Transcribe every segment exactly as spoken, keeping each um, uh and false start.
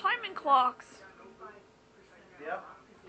Timing clocks. Yep.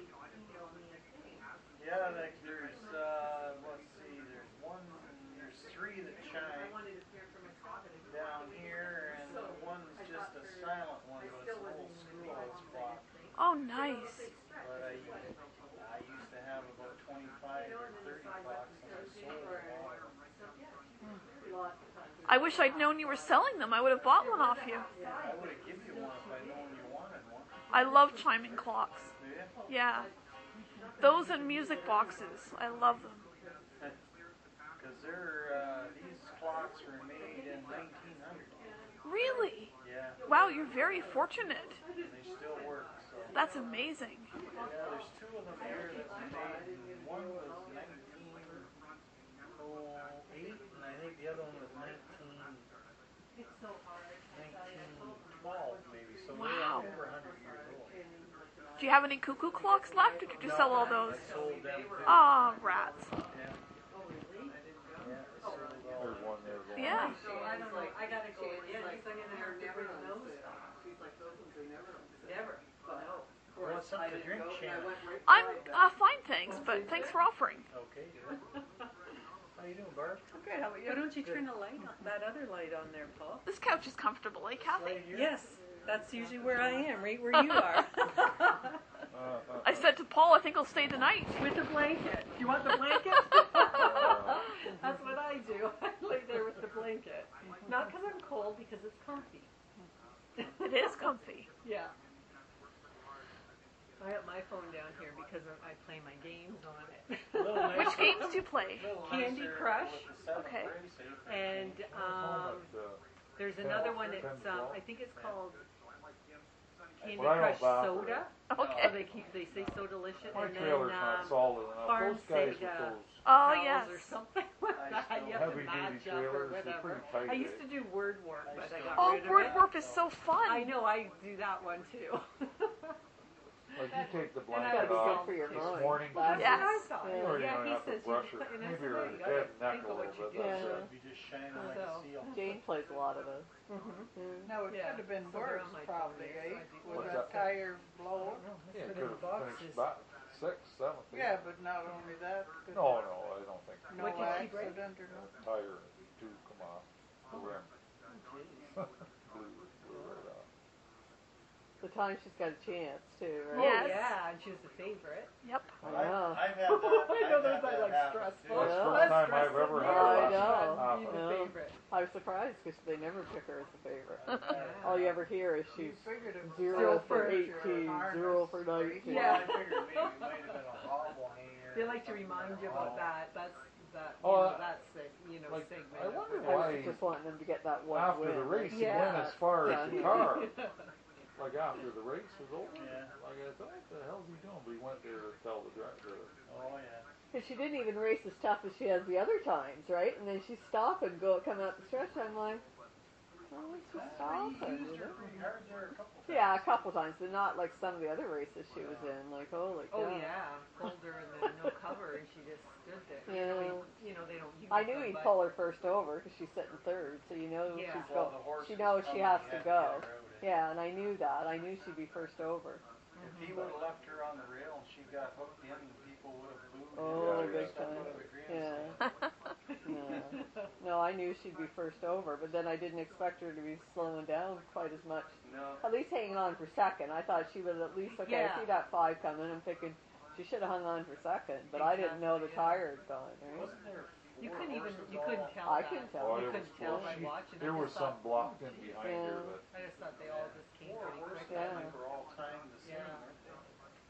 Yeah, like there's, uh, let's see, there's one, there's three that chime down here, and one's just a silent one, but it's an old schoolhouse clock. Oh, nice. But I, I used to have about twenty-five or thirty clocks, and I sold all of them. I wish I'd known you were selling them. I would have bought one off you. I would have given you one if I'd known you wanted one. I love chiming clocks. Do you? Yeah. Those and music boxes. I love them. Because they're, uh, these clocks were made in nineteen hundred. Really? Yeah. Wow, you're very fortunate. And they still work, so. That's amazing. Yeah, there's two of them here that were made, and one was nineteen oh eight, and I think the other one was nineteen, nineteen twelve maybe, so Wow. they're over one hundred years old. Do you have any cuckoo clocks left, or did you sell all those? I sold them too. Ah, rats. Yeah. Yeah, I sold all There's one there going. Yeah. So I don't know, I gotta go, yeah, he's like, never, never knows. She's like, those ones are never, never, no. You want something to drink, Shannon? I'm uh, fine, thanks, but thanks for offering. Okay, good. How you doing, Barb? Okay, how about you? Why don't you turn the light on, that other light on there, Paul? This couch is comfortable, eh, Kathy? Right here? Yes, that's usually where I am, right where you are. Uh, I said to Paul, I think I'll stay the night. With the blanket. Do you want the blanket? That's what I do. I lay there with the blanket. Not because I'm cold, because it's comfy. It is comfy. Yeah. I have my phone down here because I play my games on it. Little nicer- Which games do you play? little Candy nicer Crush. with the seventh Okay. race, eh? And um, uh, there's another one that's um, I think it's called Candy Well, I don't Crush back Soda. Okay. So they keep they say so delicious, my and then trailer's not um, solid enough. Farm Those guys with Sega. those Oh, Pals yes. or something like I that. still- You have to heavy match duty up or trailers, they're whatever. pretty tight. I used to eh? do word work, I but I still- got Oh, rid of word it. warp is so fun. I know, I do that one too. Like you take the And I blanket would be off good for your this mowing. morning. That's Yes. what I thought. Or you Yeah, don't he have to says brush you it. put, and I Maybe said, your yeah, you head gotta and neck think a of what little you bit. do. That's Yeah. it. Be just shining like So, a seal. Jane plays a lot of those. Mm-hmm. No, it Yeah. could have been So they're worse, on my probably, phone, eh? so I do With What's a that? tire blow. Yeah, Put could in have boxes. finished about six, seventh. Yeah, but not only that. but No, no, I don't think. No What did she break? accident or nothing. Tire two come off the rim. Blew, blew right off. The time she's got a chance too, Oh, right? Yes. yeah, and she was a favorite. Yep. I know. I've, I've had that. I know I've there's had that, like, happen, stressful. too. That's the Yeah. first time I've ever had I a know. happen. Be the Yeah. favorite. I was surprised because they never pick her as the favorite. Yeah. All you ever hear is she's figured it was zero Zero for for eighteen, harness. zero for nineteen. Yeah. Well, I figured maybe it might have been a hobble hanger. They like to remind you about that. That's that. You Oh, know, uh, that's the you know like, segment. I of wonder it. I why was just wanting them to get that one after win. the race he Yeah. went as far as the Yeah. car. Like after the race was over. Yeah. Like I thought, what the hell's he doing? But he went there to tell the driver. Oh, yeah. Because she didn't even race as tough as she has the other times, right? And then she'd stop and go come out the stretch. I'm like, oh, what's she He stopping? used You her know? pretty hard there a couple times. Yeah, a couple times, but not like some of the other races she was in. Like, holy cow. Oh yeah, pulled her and then no cover, and she just stood there. You know, Yeah. he, you know they don't use I knew them, he'd but pull her first over because she's sitting third, so you know Yeah. she's Well, go. the horse She was knows she coming, has he to had go. get her out, eh? Yeah, and I knew that. I knew she'd be first over. If he would have left her on the rail and she got hooked in, people would have booed. Oh, and big stuff time. out of the grandstand. Yeah. No. no, I knew she'd be first over, but then I didn't expect her to be slowing down quite as much. No. At least hanging on for second. I thought she would at least, okay, Yeah. I see that five coming. I'm thinking she should have hung on for second, but I didn't know the Exactly, yeah. tire had gone, right? Wasn't there You four couldn't even horses you all- couldn't tell. I that. couldn't tell. Oh, You there was couldn't tell well, by she, watching. I there was just some thought, blocked in behind Yeah. her, but I just thought they all just came Four pretty horses, quick. I Yeah. think, were all timed the same, Yeah. weren't they?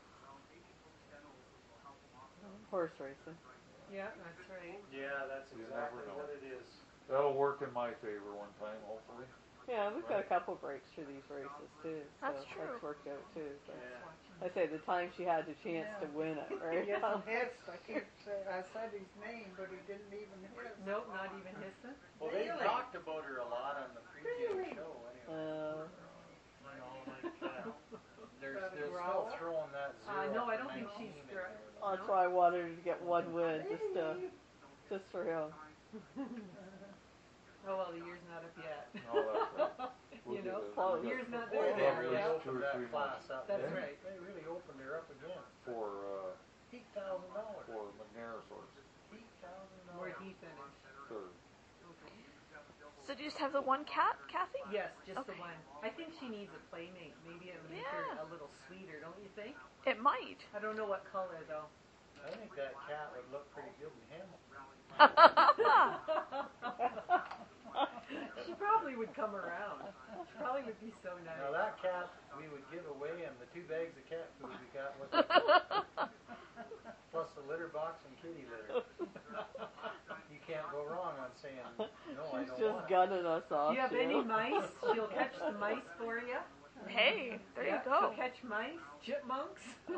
Horse racing. Yeah, that's right. Yeah, that's You exactly never know. what it is. that'll work in my favor one time, hopefully. Yeah, we've got a couple breaks for these races too. So That's true. That's worked out too. So. Yeah. I say the time she had the chance to win it, right? He hasn't hissed. I keep saying, I said his name, but he didn't even hiss. Nope, not even hissing. Well, they Really? talked about her a lot on the preview show anyway. Uh, You know, like, uh, they're, Got a they're still growl? throwing that Uh, zero no, for I don't think nineteen she's in through- there. that's why I wanted her to get one win, just to, just for him. Oh well, the year's not up yet. No, that's right. We'll you get know, a- close. we got- year's not Boy, there they Yeah. there. really Yeah. Two or opened that three class months. up. That's They- right. They really opened her up again. For, uh, Eight thousand dollars. for McNair source, Eight thousand Where dollars. he finished. third. So do you just have the one cat, Kathy? Yes, just the Okay. one. I think she needs a playmate. Maybe it'll make her Yeah. a little sweeter, don't you think? It might. I don't know what color though. I think that cat would look pretty good in Hamilton. She probably would come around. She probably would be so nice. Now that cat we would give away and the two bags of cat food we got with it. Plus the litter box and kitty litter. You can't go wrong on saying, no, I She's don't just want it. gunning us off. Do you have too. any mice? She'll catch the mice for you. Hey, there Yeah, you go. She'll catch mice, chipmunks.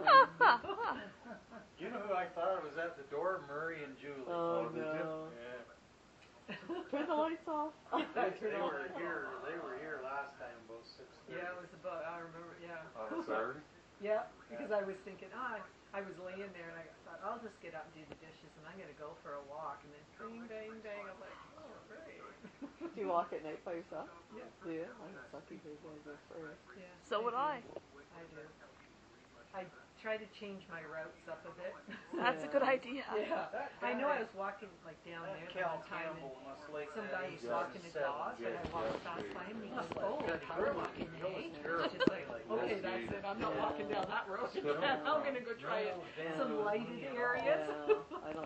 You know who I thought was at the door? Murray and Julie. Oh, did you? no. Yeah. Turn the lights off. They, they were here, they were here last time, both six thirty. Yeah, it was about. I remember. Yeah. On a Saturday? Yeah, because I was thinking, ah, I was laying there and I thought, I'll just get up and do the dishes and I'm gonna go for a walk. And then bang, bang, bang. I'm like, oh, great. Do you walk at night by yourself? Yeah. Do you? I'm sucky big guy go first. Yeah. So would do. I. I do. I try to change my routes up a bit. That's a good idea. Yeah. That I know I guy- was walking like down That there the Cal one time and Campbell must like some that. guy He's was Yeah. walking a seven. dog and I Yeah, walked yeah, past yeah. by him and he Must goes, like oh, Cuddy power River. walking, That was hey? terrible. Just like, Like, okay, yes, that's he- it. I'm not Yeah. walking down that road again. No. I'm gonna go try No, some Dan, lighted no. areas. Yeah, I don't